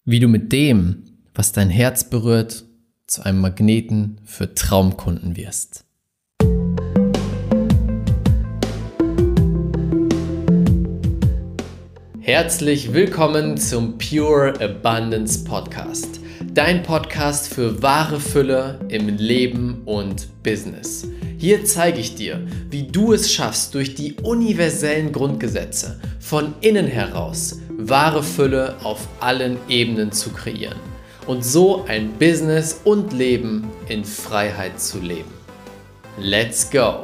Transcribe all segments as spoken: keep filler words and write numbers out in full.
Wie du mit dem, was dein Herz berührt, zu einem Magneten für Traumkunden wirst. Herzlich willkommen zum Pure Abundance Podcast. Dein Podcast für wahre Fülle im Leben und Business. Hier zeige ich dir, wie du es schaffst, durch die universellen Grundgesetze von innen heraus wahre Fülle auf allen Ebenen zu kreieren und so ein Business und Leben in Freiheit zu leben. Let's go!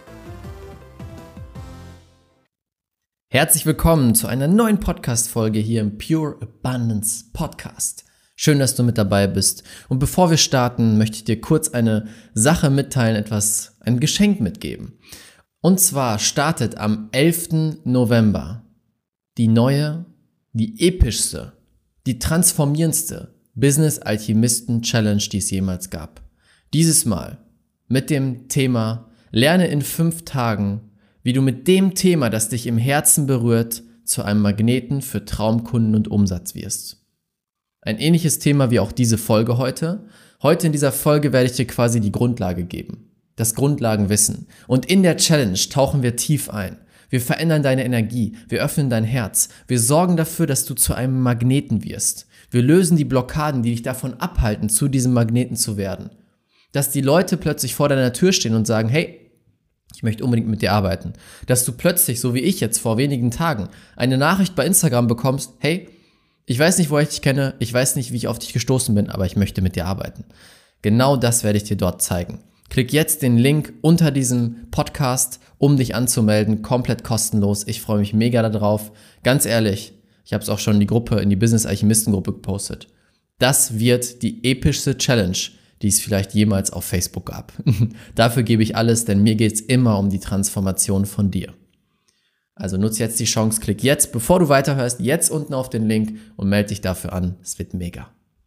Herzlich willkommen zu einer neuen Podcast-Folge hier im Pure Abundance Podcast. Schön, dass du mit dabei bist. Und bevor wir starten, möchte ich dir kurz eine Sache mitteilen, etwas, ein Geschenk mitgeben. Und zwar startet am elften November die neue, die epischste, die transformierendste Business Alchemisten Challenge, die es jemals gab. Dieses Mal mit dem Thema Lerne in fünf Tagen, wie du mit dem Thema, das dich im Herzen berührt, zu einem Magneten für Traumkunden und Umsatz wirst. Ein ähnliches Thema wie auch diese Folge heute. Heute in dieser Folge werde ich dir quasi die Grundlage geben, das Grundlagenwissen. Und in der Challenge tauchen wir tief ein. Wir verändern deine Energie, wir öffnen dein Herz, wir sorgen dafür, dass du zu einem Magneten wirst. Wir lösen die Blockaden, die dich davon abhalten, zu diesem Magneten zu werden. Dass die Leute plötzlich vor deiner Tür stehen und sagen, hey, ich möchte unbedingt mit dir arbeiten. Dass du plötzlich, so wie ich jetzt vor wenigen Tagen, eine Nachricht bei Instagram bekommst, hey, ich weiß nicht, woher ich dich kenne, ich weiß nicht, wie ich auf dich gestoßen bin, aber ich möchte mit dir arbeiten. Genau das werde ich dir dort zeigen. Klick jetzt den Link unter diesem Podcast, um dich anzumelden, komplett kostenlos. Ich freue mich mega darauf. Ganz ehrlich, ich habe es auch schon in die Gruppe, in die Business Alchemisten Gruppe gepostet. Das wird die epischste Challenge, die es vielleicht jemals auf Facebook gab. Dafür gebe ich alles, denn mir geht es immer um die Transformation von dir. Also nutze jetzt die Chance, klick jetzt, bevor du weiterhörst, jetzt unten auf den Link und melde dich dafür an. Es wird mega.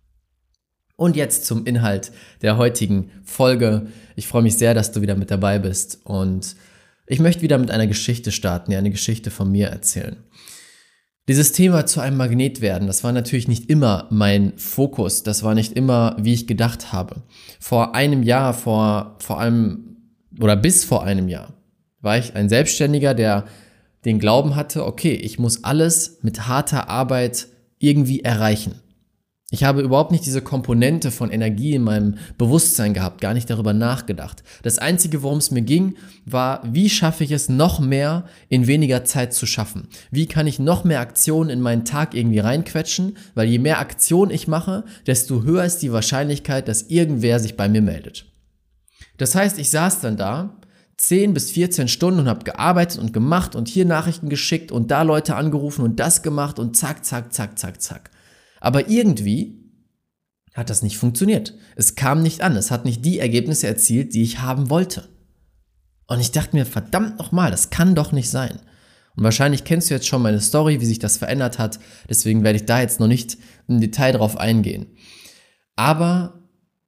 Und jetzt zum Inhalt der heutigen Folge. Ich freue mich sehr, dass du wieder mit dabei bist und ich möchte wieder mit einer Geschichte starten, ja, eine Geschichte von mir erzählen. Dieses Thema zu einem Magnet werden, das war natürlich nicht immer mein Fokus, das war nicht immer, wie ich gedacht habe. Vor einem Jahr, vor, vor allem, oder bis vor einem Jahr, war ich ein Selbstständiger, der den Glauben hatte, okay, ich muss alles mit harter Arbeit irgendwie erreichen. Ich habe überhaupt nicht diese Komponente von Energie in meinem Bewusstsein gehabt, gar nicht darüber nachgedacht. Das Einzige, worum es mir ging, war, wie schaffe ich es, noch mehr in weniger Zeit zu schaffen? Wie kann ich noch mehr Aktionen in meinen Tag irgendwie reinquetschen? Weil je mehr Aktionen ich mache, desto höher ist die Wahrscheinlichkeit, dass irgendwer sich bei mir meldet. Das heißt, ich saß dann da, zehn bis vierzehn Stunden und habe gearbeitet und gemacht und hier Nachrichten geschickt und da Leute angerufen und das gemacht und zack, zack, zack, zack, zack. Aber irgendwie hat das nicht funktioniert. Es kam nicht an. Es hat nicht die Ergebnisse erzielt, die ich haben wollte. Und ich dachte mir, verdammt nochmal, das kann doch nicht sein. Und wahrscheinlich kennst du jetzt schon meine Story, wie sich das verändert hat. Deswegen werde ich da jetzt noch nicht im Detail drauf eingehen. Aber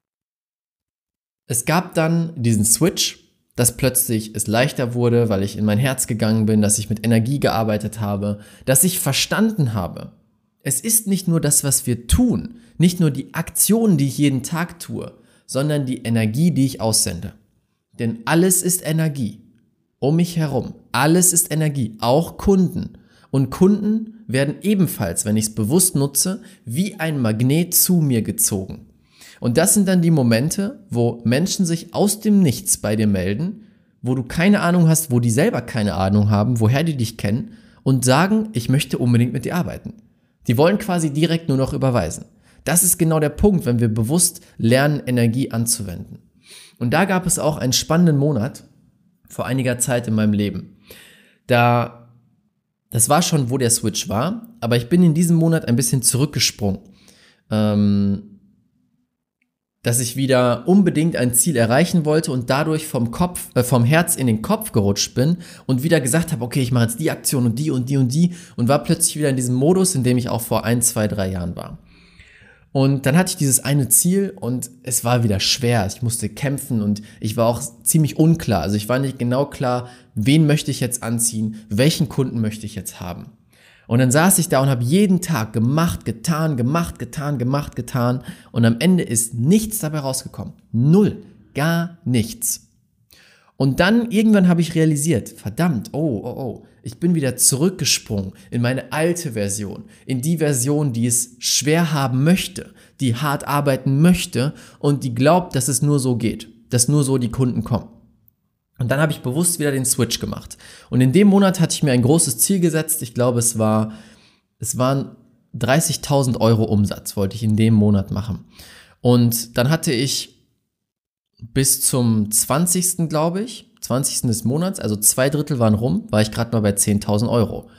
es gab dann diesen Switch, dass plötzlich es leichter wurde, weil ich in mein Herz gegangen bin, dass ich mit Energie gearbeitet habe, dass ich verstanden habe, es ist nicht nur das, was wir tun, nicht nur die Aktionen, die ich jeden Tag tue, sondern die Energie, die ich aussende. Denn alles ist Energie. Um mich herum. Alles ist Energie. Auch Kunden. Und Kunden werden ebenfalls, wenn ich es bewusst nutze, wie ein Magnet zu mir gezogen. Und das sind dann die Momente, wo Menschen sich aus dem Nichts bei dir melden, wo du keine Ahnung hast, wo die selber keine Ahnung haben, woher die dich kennen und sagen, ich möchte unbedingt mit dir arbeiten. Die wollen quasi direkt nur noch überweisen. Das ist genau der Punkt, wenn wir bewusst lernen, Energie anzuwenden. Und da gab es auch einen spannenden Monat vor einiger Zeit in meinem Leben. Da, das war schon, wo der Switch war, aber ich bin in diesem Monat ein bisschen zurückgesprungen. Ähm, dass ich wieder unbedingt ein Ziel erreichen wollte und dadurch vom Kopf, äh, vom Herz in den Kopf gerutscht bin und wieder gesagt habe, okay, ich mache jetzt die Aktion und die und die und die und war plötzlich wieder in diesem Modus, in dem ich auch vor ein, zwei, drei Jahren war. Und dann hatte ich dieses eine Ziel und es war wieder schwer. Ich musste kämpfen und ich war auch ziemlich unklar. Also ich war nicht genau klar, wen möchte ich jetzt anziehen, welchen Kunden möchte ich jetzt haben. Und dann saß ich da und habe jeden Tag gemacht, getan, gemacht, getan, gemacht, getan und am Ende ist nichts dabei rausgekommen. Null, gar nichts. Und dann irgendwann habe ich realisiert, verdammt, oh, oh, oh, ich bin wieder zurückgesprungen in meine alte Version, in die Version, die es schwer haben möchte, die hart arbeiten möchte und die glaubt, dass es nur so geht, dass nur so die Kunden kommen. Und dann habe ich bewusst wieder den Switch gemacht. Und in dem Monat hatte ich mir ein großes Ziel gesetzt. Ich glaube, es war, es waren dreißigtausend Euro Umsatz, wollte ich in dem Monat machen. Und dann hatte ich bis zum zwanzigsten glaube ich, zwanzigsten des Monats, also zwei Drittel waren rum, war ich gerade mal bei zehntausend Euro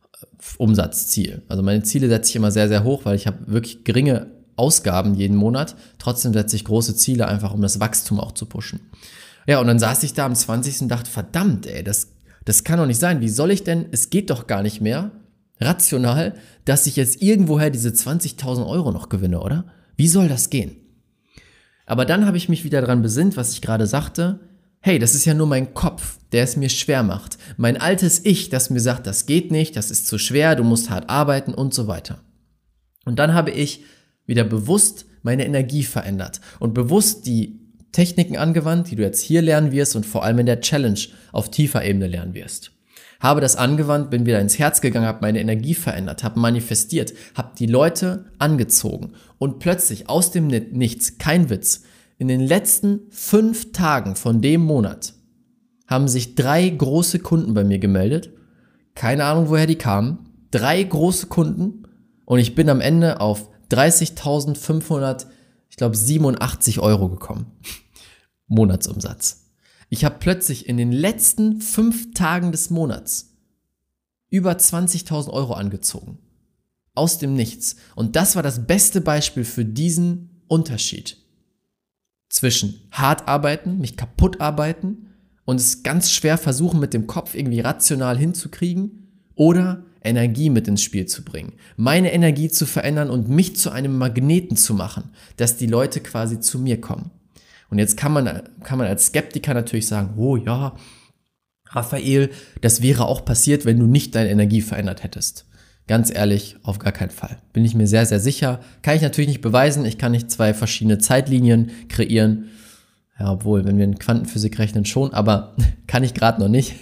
Umsatzziel. Also meine Ziele setze ich immer sehr, sehr hoch, weil ich habe wirklich geringe Ausgaben jeden Monat. Trotzdem setze ich große Ziele einfach, um das Wachstum auch zu pushen. Ja, und dann saß ich da am zwanzigsten und dachte, verdammt, ey, das, das kann doch nicht sein. Wie soll ich denn, es geht doch gar nicht mehr, rational, dass ich jetzt irgendwoher diese zwanzigtausend Euro noch gewinne, oder? Wie soll das gehen? Aber dann habe ich mich wieder daran besinnt, was ich gerade sagte. Hey, das ist ja nur mein Kopf, der es mir schwer macht. Mein altes Ich, das mir sagt, das geht nicht, das ist zu schwer, du musst hart arbeiten und so weiter. Und dann habe ich wieder bewusst meine Energie verändert und bewusst die Techniken angewandt, die du jetzt hier lernen wirst und vor allem in der Challenge auf tiefer Ebene lernen wirst. Habe das angewandt, bin wieder ins Herz gegangen, habe meine Energie verändert, habe manifestiert, habe die Leute angezogen und plötzlich aus dem Nichts, kein Witz, in den letzten fünf Tagen von dem Monat haben sich drei große Kunden bei mir gemeldet. Keine Ahnung, woher die kamen. Drei große Kunden und ich bin am Ende auf dreißigtausendfünfhundert, ich glaube siebenundachtzig Euro gekommen. Monatsumsatz. Ich habe plötzlich in den letzten fünf Tagen des Monats über zwanzigtausend Euro angezogen. Aus dem Nichts. Und das war das beste Beispiel für diesen Unterschied. Zwischen hart arbeiten, mich kaputt arbeiten und es ganz schwer versuchen, mit dem Kopf irgendwie rational hinzukriegen oder Energie mit ins Spiel zu bringen. Meine Energie zu verändern und mich zu einem Magneten zu machen, dass die Leute quasi zu mir kommen. Und jetzt kann man, kann man als Skeptiker natürlich sagen, oh ja, Raphael, das wäre auch passiert, wenn du nicht deine Energie verändert hättest. Ganz ehrlich, auf gar keinen Fall. Bin ich mir sehr, sehr sicher. Kann ich natürlich nicht beweisen. Ich kann nicht zwei verschiedene Zeitlinien kreieren. Ja, obwohl, wenn wir in Quantenphysik rechnen schon, aber kann ich gerade noch nicht.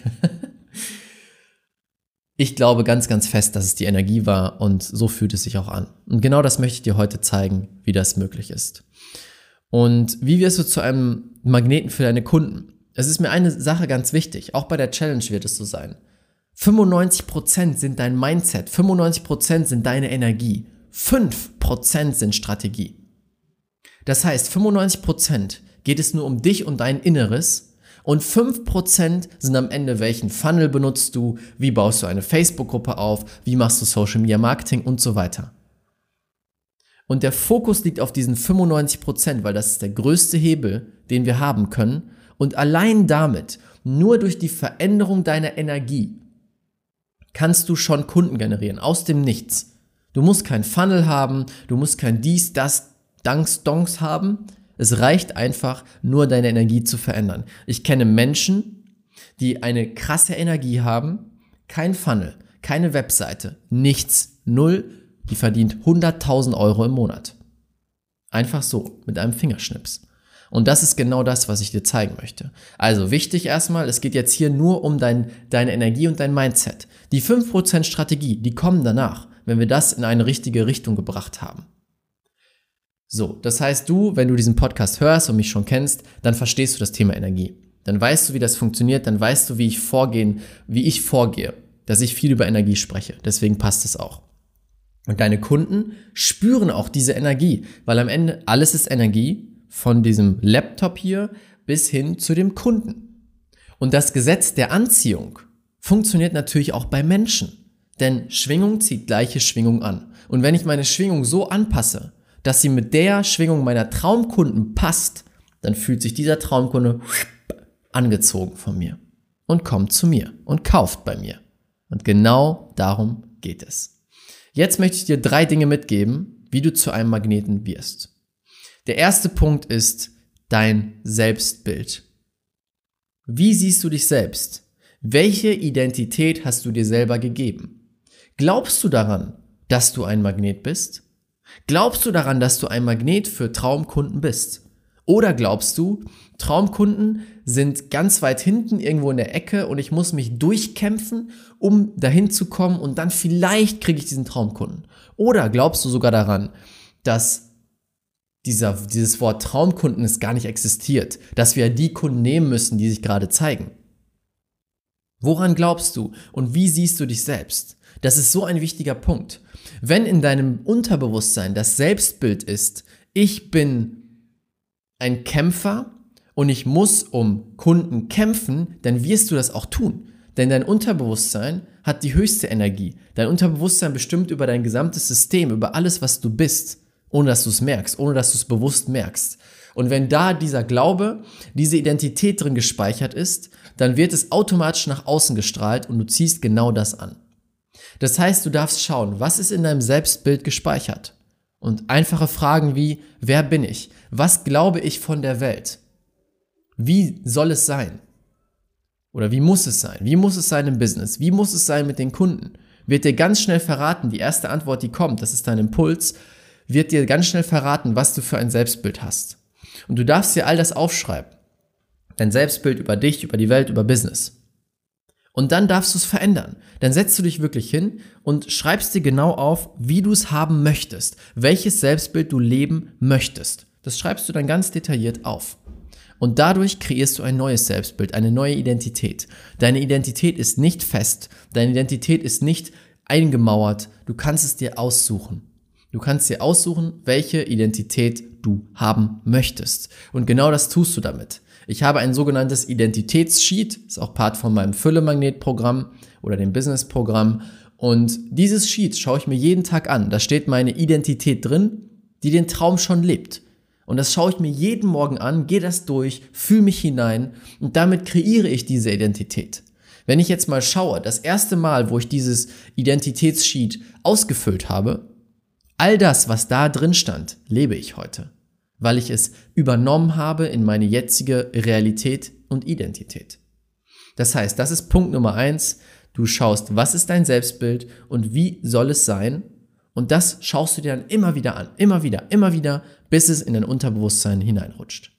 Ich glaube ganz, ganz fest, dass es die Energie war und so fühlt es sich auch an. Und genau das möchte ich dir heute zeigen, wie das möglich ist. Und wie wirst du zu einem Magneten für deine Kunden? Es ist mir eine Sache ganz wichtig, auch bei der Challenge wird es so sein. fünfundneunzig Prozent sind dein Mindset, fünfundneunzig Prozent sind deine Energie, fünf Prozent sind Strategie. Das heißt, fünfundneunzig Prozent geht es nur um dich und dein Inneres und fünf Prozent sind am Ende, welchen Funnel benutzt du, wie baust du eine Facebook-Gruppe auf, wie machst du Social Media Marketing und so weiter. Und der Fokus liegt auf diesen fünfundneunzig Prozent, weil das ist der größte Hebel, den wir haben können. Und allein damit, nur durch die Veränderung deiner Energie, kannst du schon Kunden generieren, aus dem Nichts. Du musst kein Funnel haben, du musst kein dies, das, Danks, Donks haben. Es reicht einfach, nur deine Energie zu verändern. Ich kenne Menschen, die eine krasse Energie haben, kein Funnel, keine Webseite, nichts, null, die verdient hunderttausend Euro im Monat. Einfach so, mit einem Fingerschnips. Und das ist genau das, was ich dir zeigen möchte. Also wichtig erstmal, es geht jetzt hier nur um dein, deine Energie und dein Mindset. Die fünf Prozent Strategie, die kommen danach, wenn wir das in eine richtige Richtung gebracht haben. So, das heißt du, wenn du diesen Podcast hörst und mich schon kennst, dann verstehst du das Thema Energie. Dann weißt du, wie das funktioniert, dann weißt du, wie ich vorgehen, wie ich vorgehe, dass ich viel über Energie spreche. Deswegen passt es auch. Und deine Kunden spüren auch diese Energie, weil am Ende alles ist Energie, von diesem Laptop hier bis hin zu dem Kunden. Und das Gesetz der Anziehung funktioniert natürlich auch bei Menschen, denn Schwingung zieht gleiche Schwingung an. Und wenn ich meine Schwingung so anpasse, dass sie mit der Schwingung meiner Traumkunden passt, dann fühlt sich dieser Traumkunde angezogen von mir und kommt zu mir und kauft bei mir. Und genau darum geht es. Jetzt möchte ich dir drei Dinge mitgeben, wie du zu einem Magneten wirst. Der erste Punkt ist dein Selbstbild. Wie siehst du dich selbst? Welche Identität hast du dir selber gegeben? Glaubst du daran, dass du ein Magnet bist? Glaubst du daran, dass du ein Magnet für Traumkunden bist? Oder glaubst du, Traumkunden sind ganz weit hinten irgendwo in der Ecke und ich muss mich durchkämpfen, um dahin zu kommen und dann vielleicht kriege ich diesen Traumkunden? Oder glaubst du sogar daran, dass dieser, dieses Wort Traumkunden es gar nicht existiert, dass wir die Kunden nehmen müssen, die sich gerade zeigen? Woran glaubst du und wie siehst du dich selbst? Das ist so ein wichtiger Punkt. Wenn in deinem Unterbewusstsein das Selbstbild ist, ich bin ein Kämpfer und ich muss um Kunden kämpfen, dann wirst du das auch tun. Denn dein Unterbewusstsein hat die höchste Energie. Dein Unterbewusstsein bestimmt über dein gesamtes System, über alles, was du bist, ohne dass du es merkst, ohne dass du es bewusst merkst. Und wenn da dieser Glaube, diese Identität drin gespeichert ist, dann wird es automatisch nach außen gestrahlt und du ziehst genau das an. Das heißt, du darfst schauen, was ist in deinem Selbstbild gespeichert? Und einfache Fragen wie, wer bin ich? Was glaube ich von der Welt? Wie soll es sein? Oder wie muss es sein? Wie muss es sein im Business? Wie muss es sein mit den Kunden? Wird dir ganz schnell verraten, die erste Antwort, die kommt, das ist dein Impuls, wird dir ganz schnell verraten, was du für ein Selbstbild hast. Und du darfst dir all das aufschreiben. Dein Selbstbild über dich, über die Welt, über Business. Und dann darfst du es verändern. Dann setzt du dich wirklich hin und schreibst dir genau auf, wie du es haben möchtest. Welches Selbstbild du leben möchtest. Das schreibst du dann ganz detailliert auf. Und dadurch kreierst du ein neues Selbstbild, eine neue Identität. Deine Identität ist nicht fest. Deine Identität ist nicht eingemauert. Du kannst es dir aussuchen. Du kannst dir aussuchen, welche Identität du haben möchtest. Und genau das tust du damit. Ich habe ein sogenanntes Identitätssheet, ist auch Part von meinem Fülle-Magnet-Programm oder dem Business-Programm. Und dieses Sheet schaue ich mir jeden Tag an. Da steht meine Identität drin, die den Traum schon lebt. Und das schaue ich mir jeden Morgen an, gehe das durch, fühle mich hinein und damit kreiere ich diese Identität. Wenn ich jetzt mal schaue, das erste Mal, wo ich dieses Identitätssheet ausgefüllt habe, all das, was da drin stand, lebe ich heute, weil ich es übernommen habe in meine jetzige Realität und Identität. Das heißt, das ist Punkt Nummer eins. Du schaust, was ist dein Selbstbild und wie soll es sein? Und das schaust du dir dann immer wieder an, immer wieder, immer wieder, bis es in dein Unterbewusstsein hineinrutscht.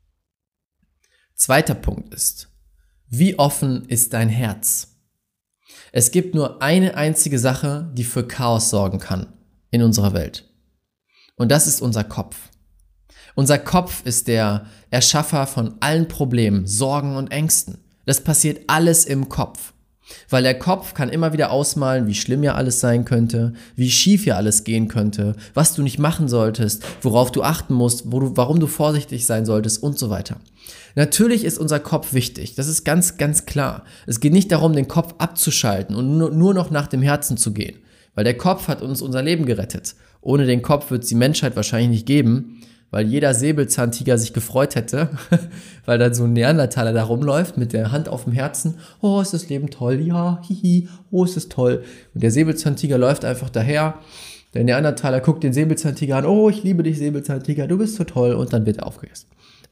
Zweiter Punkt ist, wie offen ist dein Herz? Es gibt nur eine einzige Sache, die für Chaos sorgen kann in unserer Welt. Und das ist unser Kopf. Unser Kopf ist der Erschaffer von allen Problemen, Sorgen und Ängsten. Das passiert alles im Kopf. Weil der Kopf kann immer wieder ausmalen, wie schlimm ja alles sein könnte, wie schief ja alles gehen könnte, was du nicht machen solltest, worauf du achten musst, wo du, warum du vorsichtig sein solltest und so weiter. Natürlich ist unser Kopf wichtig, das ist ganz, ganz klar. Es geht nicht darum, den Kopf abzuschalten und nur, nur noch nach dem Herzen zu gehen, weil der Kopf hat uns unser Leben gerettet. Ohne den Kopf wird es die Menschheit wahrscheinlich nicht geben, weil jeder Säbelzahntiger sich gefreut hätte, weil dann so ein Neandertaler da rumläuft mit der Hand auf dem Herzen. Oh, ist das Leben toll, ja, hihi, oh, ist es toll. Und der Säbelzahntiger läuft einfach daher. Der Neandertaler guckt den Säbelzahntiger an. Oh, ich liebe dich, Säbelzahntiger, du bist so toll. Und dann wird er aufgegessen.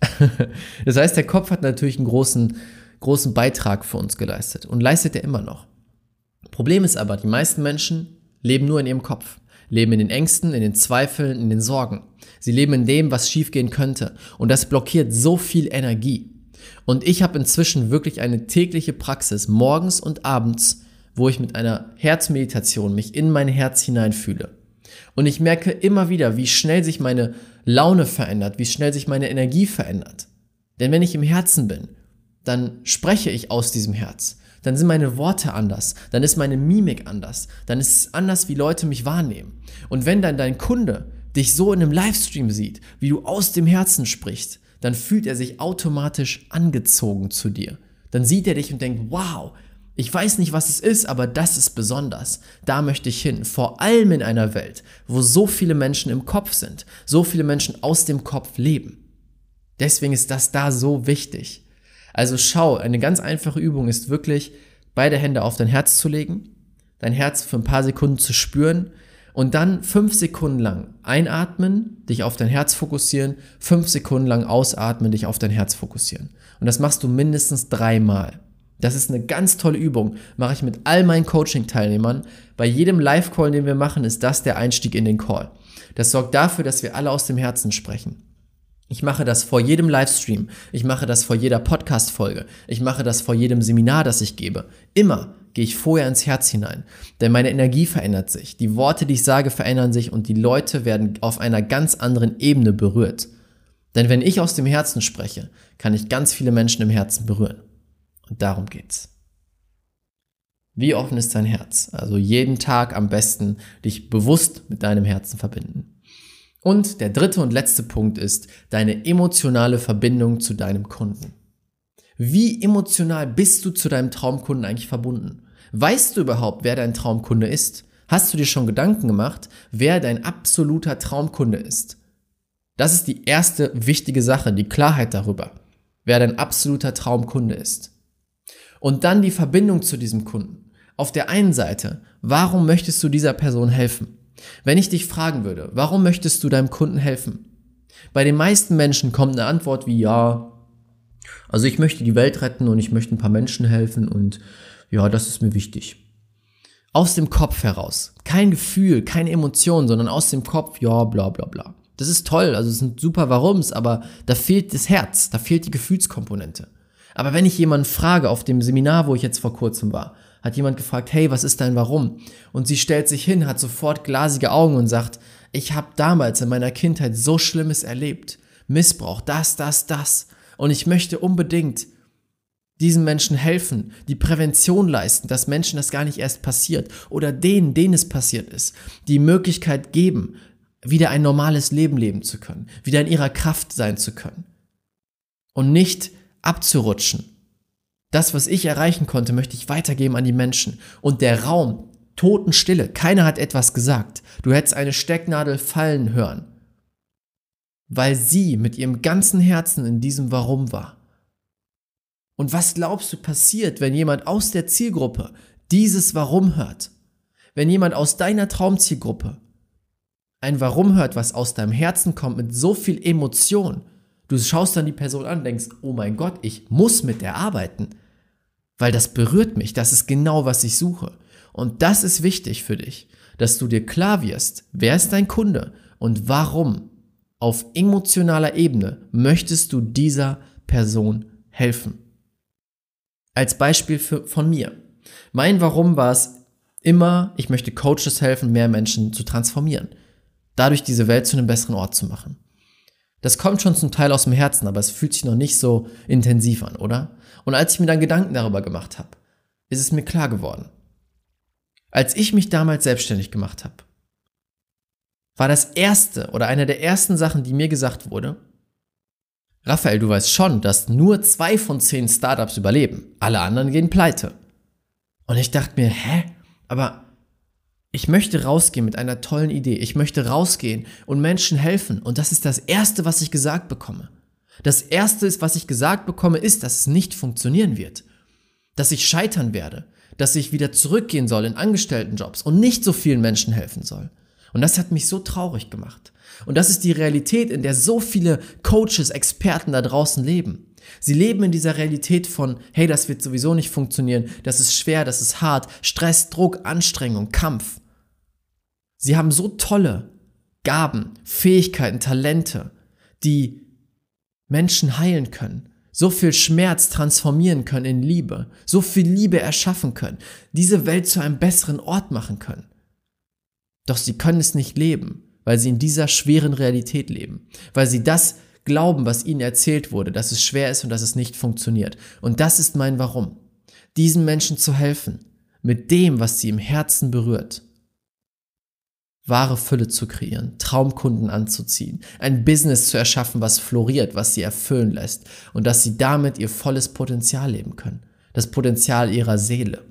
Das heißt, der Kopf hat natürlich einen großen, großen Beitrag für uns geleistet und leistet er immer noch. Problem ist aber, die meisten Menschen leben nur in ihrem Kopf. Leben in den Ängsten, in den Zweifeln, in den Sorgen. Sie leben in dem, was schiefgehen könnte. Und das blockiert so viel Energie. Und ich habe inzwischen wirklich eine tägliche Praxis, morgens und abends, wo ich mit einer Herzmeditation mich in mein Herz hineinfühle. Und ich merke immer wieder, wie schnell sich meine Laune verändert, wie schnell sich meine Energie verändert. Denn wenn ich im Herzen bin, dann spreche ich aus diesem Herz. Dann sind meine Worte anders, dann ist meine Mimik anders, dann ist es anders, wie Leute mich wahrnehmen. Und wenn dann dein Kunde dich so in einem Livestream sieht, wie du aus dem Herzen sprichst, dann fühlt er sich automatisch angezogen zu dir. Dann sieht er dich und denkt, wow, ich weiß nicht, was es ist, aber das ist besonders. Da möchte ich hin. Vor allem in einer Welt, wo so viele Menschen im Kopf sind, so viele Menschen aus dem Kopf leben. Deswegen ist das da so wichtig. Also schau, eine ganz einfache Übung ist wirklich, beide Hände auf dein Herz zu legen, dein Herz für ein paar Sekunden zu spüren und dann fünf Sekunden lang einatmen, dich auf dein Herz fokussieren, fünf Sekunden lang ausatmen, dich auf dein Herz fokussieren. Und das machst du mindestens dreimal. Das ist eine ganz tolle Übung, mache ich mit all meinen Coaching-Teilnehmern. Bei jedem Live-Call, den wir machen, ist das der Einstieg in den Call. Das sorgt dafür, dass wir alle aus dem Herzen sprechen. Ich mache das vor jedem Livestream, ich mache das vor jeder Podcast-Folge, ich mache das vor jedem Seminar, das ich gebe. Immer gehe ich vorher ins Herz hinein, denn meine Energie verändert sich, die Worte, die ich sage, verändern sich und die Leute werden auf einer ganz anderen Ebene berührt. Denn wenn ich aus dem Herzen spreche, kann ich ganz viele Menschen im Herzen berühren. Und darum geht's. Wie offen ist dein Herz? Also jeden Tag am besten dich bewusst mit deinem Herzen verbinden. Und der dritte und letzte Punkt ist deine emotionale Verbindung zu deinem Kunden. Wie emotional bist du zu deinem Traumkunden eigentlich verbunden? Weißt du überhaupt, wer dein Traumkunde ist? Hast du dir schon Gedanken gemacht, wer dein absoluter Traumkunde ist? Das ist die erste wichtige Sache, die Klarheit darüber, wer dein absoluter Traumkunde ist. Und dann die Verbindung zu diesem Kunden. Auf der einen Seite, warum möchtest du dieser Person helfen? Wenn ich dich fragen würde, warum möchtest du deinem Kunden helfen? Bei den meisten Menschen kommt eine Antwort wie ja, also ich möchte die Welt retten und ich möchte ein paar Menschen helfen und ja, das ist mir wichtig. Aus dem Kopf heraus. Kein Gefühl, keine Emotion, sondern aus dem Kopf, ja, bla bla bla. Das ist toll, also es sind super Warums, aber da fehlt das Herz, da fehlt die Gefühlskomponente. Aber wenn ich jemanden frage, auf dem Seminar, wo ich jetzt vor kurzem war, hat jemand gefragt, hey, was ist dein Warum? Und sie stellt sich hin, hat sofort glasige Augen und sagt, ich habe damals in meiner Kindheit so Schlimmes erlebt. Missbrauch, das, das, das. Und ich möchte unbedingt diesen Menschen helfen, die Prävention leisten, dass Menschen das gar nicht erst passiert oder denen, denen es passiert ist, die Möglichkeit geben, wieder ein normales Leben leben zu können, wieder in ihrer Kraft sein zu können und nicht abzurutschen. Das, was ich erreichen konnte, möchte ich weitergeben an die Menschen. Und der Raum, Totenstille, keiner hat etwas gesagt. Du hättest eine Stecknadel fallen hören, weil sie mit ihrem ganzen Herzen in diesem Warum war. Und was glaubst du passiert, wenn jemand aus der Zielgruppe dieses Warum hört? Wenn jemand aus deiner Traumzielgruppe ein Warum hört, was aus deinem Herzen kommt, mit so viel Emotion, du schaust dann die Person an und denkst, oh mein Gott, ich muss mit der arbeiten, weil das berührt mich, das ist genau, was ich suche. Und das ist wichtig für dich, dass du dir klar wirst, wer ist dein Kunde und warum auf emotionaler Ebene möchtest du dieser Person helfen. Als Beispiel für, von mir. Mein Warum war es immer, ich möchte Coaches helfen, mehr Menschen zu transformieren. Dadurch diese Welt zu einem besseren Ort zu machen. Das kommt schon zum Teil aus dem Herzen, aber es fühlt sich noch nicht so intensiv an, oder? Und als ich mir dann Gedanken darüber gemacht habe, ist es mir klar geworden. Als ich mich damals selbstständig gemacht habe, war das erste oder eine der ersten Sachen, die mir gesagt wurde, Raphael, du weißt schon, dass nur zwei von zehn Startups überleben. Alle anderen gehen pleite. Und ich dachte mir, hä? Aber ich möchte rausgehen mit einer tollen Idee. Ich möchte rausgehen und Menschen helfen. Und das ist das Erste, was ich gesagt bekomme. Das Erste, was ich gesagt bekomme, ist, dass es nicht funktionieren wird. Dass ich scheitern werde. Dass ich wieder zurückgehen soll in Angestelltenjobs und nicht so vielen Menschen helfen soll. Und das hat mich so traurig gemacht. Und das ist die Realität, in der so viele Coaches, Experten da draußen leben. Sie leben in dieser Realität von, hey, das wird sowieso nicht funktionieren, das ist schwer, das ist hart, Stress, Druck, Anstrengung, Kampf. Sie haben so tolle Gaben, Fähigkeiten, Talente, die Menschen heilen können, so viel Schmerz transformieren können in Liebe, so viel Liebe erschaffen können, diese Welt zu einem besseren Ort machen können. Doch sie können es nicht leben, weil sie in dieser schweren Realität leben, weil sie das glauben, was ihnen erzählt wurde, dass es schwer ist und dass es nicht funktioniert. Und das ist mein Warum, diesen Menschen zu helfen, mit dem, was sie im Herzen berührt, wahre Fülle zu kreieren, Traumkunden anzuziehen, ein Business zu erschaffen, was floriert, was sie erfüllen lässt und dass sie damit ihr volles Potenzial leben können, das Potenzial ihrer Seele.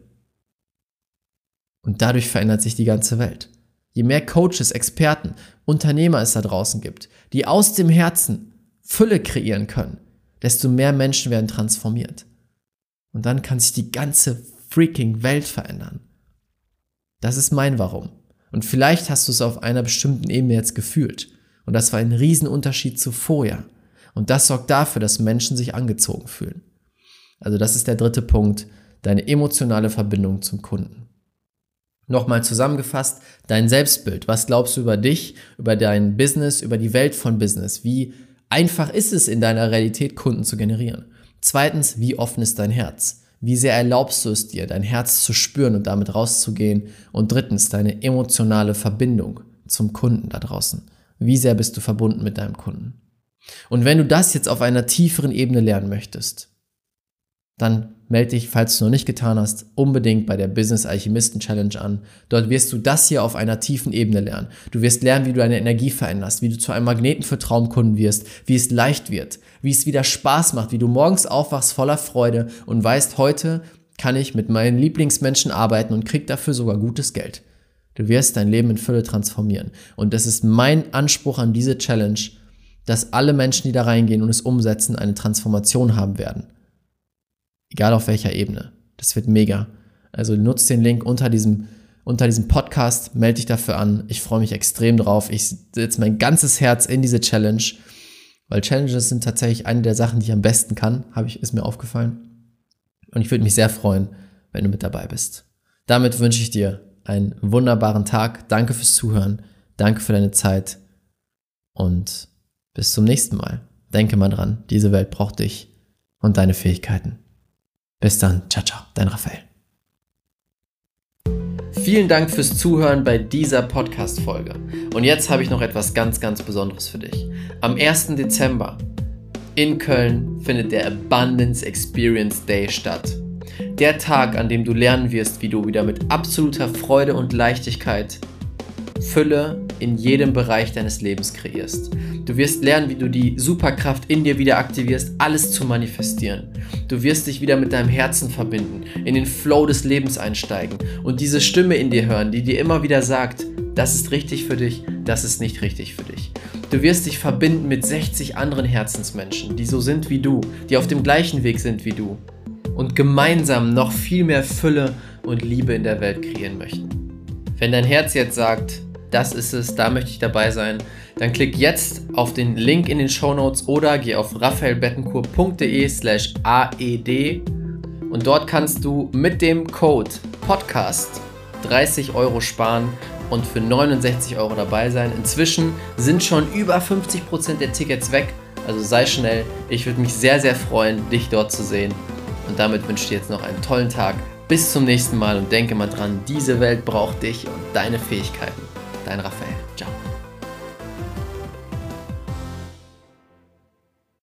Und dadurch verändert sich die ganze Welt. Je mehr Coaches, Experten, Unternehmer es da draußen gibt, die aus dem Herzen Fülle kreieren können, desto mehr Menschen werden transformiert. Und dann kann sich die ganze freaking Welt verändern. Das ist mein Warum. Und vielleicht hast du es auf einer bestimmten Ebene jetzt gefühlt. Und das war ein Riesenunterschied zu vorher. Und das sorgt dafür, dass Menschen sich angezogen fühlen. Also das ist der dritte Punkt. deine emotionale Verbindung zum Kunden. Nochmal zusammengefasst, dein Selbstbild. Was glaubst du über dich, über dein Business, über die Welt von Business? Wie einfach ist es in deiner Realität, Kunden zu generieren? Zweitens, wie offen ist dein Herz? Wie sehr erlaubst du es dir, dein Herz zu spüren und damit rauszugehen? Und drittens, deine emotionale Verbindung zum Kunden da draußen. Wie sehr bist du verbunden mit deinem Kunden? Und wenn du das jetzt auf einer tieferen Ebene lernen möchtest, dann melde dich, falls du noch nicht getan hast, unbedingt bei der Business Alchemisten Challenge an. Dort wirst du das hier auf einer tiefen Ebene lernen. Du wirst lernen, wie du deine Energie veränderst, wie du zu einem Magneten für Traumkunden wirst, wie es leicht wird, wie es wieder Spaß macht, wie du morgens aufwachst voller Freude und weißt, heute kann ich mit meinen Lieblingsmenschen arbeiten und krieg dafür sogar gutes Geld. Du wirst dein Leben in Fülle transformieren. Und das ist mein Anspruch an diese Challenge, dass alle Menschen, die da reingehen und es umsetzen, eine Transformation haben werden. Egal auf welcher Ebene. Das wird mega. Also nutzt den Link unter diesem, unter diesem Podcast, melde dich dafür an. Ich freue mich extrem drauf. Ich setze mein ganzes Herz in diese Challenge, weil Challenges sind tatsächlich eine der Sachen, die ich am besten kann, habe ich, ist mir aufgefallen. Und ich würde mich sehr freuen, wenn du mit dabei bist. Damit wünsche ich dir einen wunderbaren Tag. Danke fürs Zuhören. Danke für deine Zeit. Und bis zum nächsten Mal. Denke mal dran, diese Welt braucht dich und deine Fähigkeiten. Bis dann. Ciao, ciao. Dein Raphael. Vielen Dank fürs Zuhören bei dieser Podcast-Folge. Und jetzt habe ich noch etwas ganz, ganz Besonderes für dich. Am ersten Dezember in Köln findet der Abundance Experience Day statt. Der Tag, an dem du lernen wirst, wie du wieder mit absoluter Freude und Leichtigkeit Fülle in jedem Bereich deines Lebens kreierst. Du wirst lernen, wie du die Superkraft in dir wieder aktivierst, alles zu manifestieren. Du wirst dich wieder mit deinem Herzen verbinden, in den Flow des Lebens einsteigen und diese Stimme in dir hören, die dir immer wieder sagt, das ist richtig für dich, das ist nicht richtig für dich. Du wirst dich verbinden mit sechzig anderen Herzensmenschen, die so sind wie du, die auf dem gleichen Weg sind wie du und gemeinsam noch viel mehr Fülle und Liebe in der Welt kreieren möchten. Wenn dein Herz jetzt sagt, das ist es, da möchte ich dabei sein, dann klick jetzt auf den Link in den Shownotes oder geh auf raphaelbettencourt.de slash aed und dort kannst du mit dem Code Podcast dreißig Euro sparen und für neunundsechzig Euro dabei sein. Inzwischen sind schon über fünfzig Prozent der Tickets weg, also sei schnell. Ich würde mich sehr, sehr freuen, dich dort zu sehen. Und damit wünsche ich dir jetzt noch einen tollen Tag. Bis zum nächsten Mal und denke mal dran, diese Welt braucht dich und deine Fähigkeiten. Dein Raphael. Ciao.